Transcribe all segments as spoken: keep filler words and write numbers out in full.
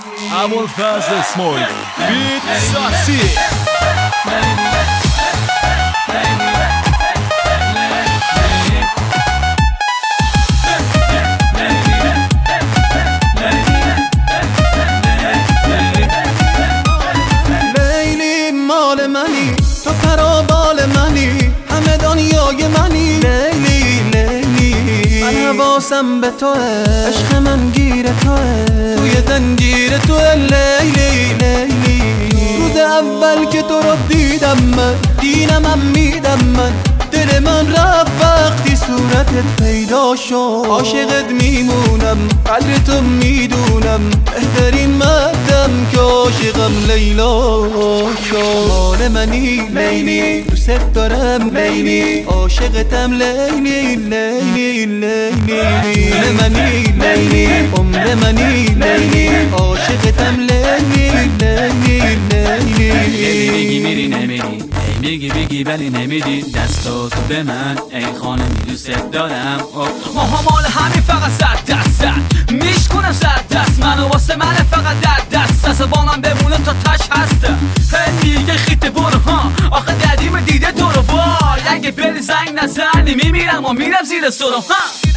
ابوالفضل اسماعیلی بیت ساسی. لیلی مال منی، تو پرابال منی، همه دنیای منی. لیلی لیلی من حواسم به توه، عشق من گیر توه، توی زنجیر توه. لیلی لیلی روز اول که تو رو دیدم من، دینم هم میدم من، دل من رفت وقتی صورتت پیدا شد. عاشقت میمونم، قدر تو میدونم، بهترین مردم که عاشقم لیلا شد. مال منی لیلی، دوست دارم لیلی، عاشقتم لیلی لیلی لیلی. مال منی لیلی، عمر منی لیلی، عاشقتم لیلی لیلی لیلی. میگی میری نمیری، میگی بگی ولی نمیدی دستاتو به من، ای خانمی دوست دارم. ماها مال همین فقط صد دست صد میشکنم صد دست، منو واسه من فقط در دست از با من بمونه تا تش هسته. هی دیگه خیت برو ها، آخه قدیم دیده تو رو وای، اگه بری زنگ نزنی میمیرم و میرم زیر سرم ها.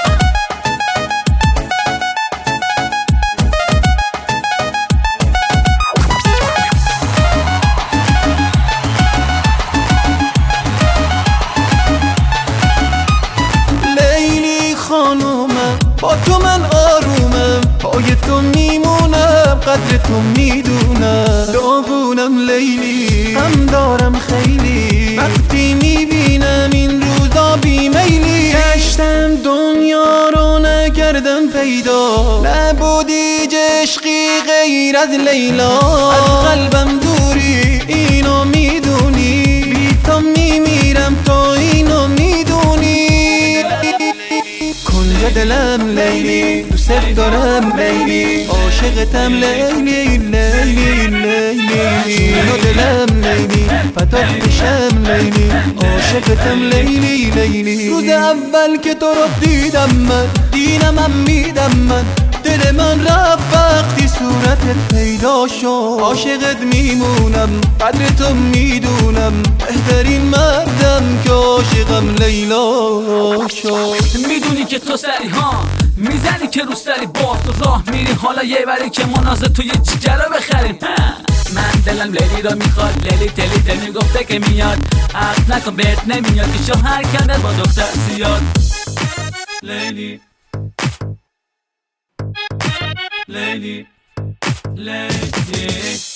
با تو من آرومم، پای تو میمونم، قدر تو میدونم. داغونم لیلی، هم دارم خیلی، وقتی میبینم این روزا بیمیلی. گشتم دنیا رو نکردم پیدا، نبودی عشقی غیر از لیلا. از قلبم دوری اینو میدونی، بی تو میمیرم تو اینو میدونی. کنج دلم لیلی، دوست دارم لیلی، عاشقتم لیلی لیلی لیلی. اینو دلم لیلی، فدات بشم لیلی، عاشقتم لیلی لیلی. روز اول که تو رو دیدم من، دینم هم میدم من، دل من رفت وقتی صورتت پیدا شد. عاشقت میمونم، قدر تو میدونم، بهترین مردم که عاشقم لیلا شد. میدونی که تو سری ها میزنی که رو سری باز تو راه میری، حالا یه بری که منازه تو یه جیگر رو بخریم. من دلم لیلی رو میخواد، لیلی تلی تل میگفته که میاد، عقل نکن بهت نمیاد که شوهر کرده با دختر زیاد. لیلی لیلی لیلی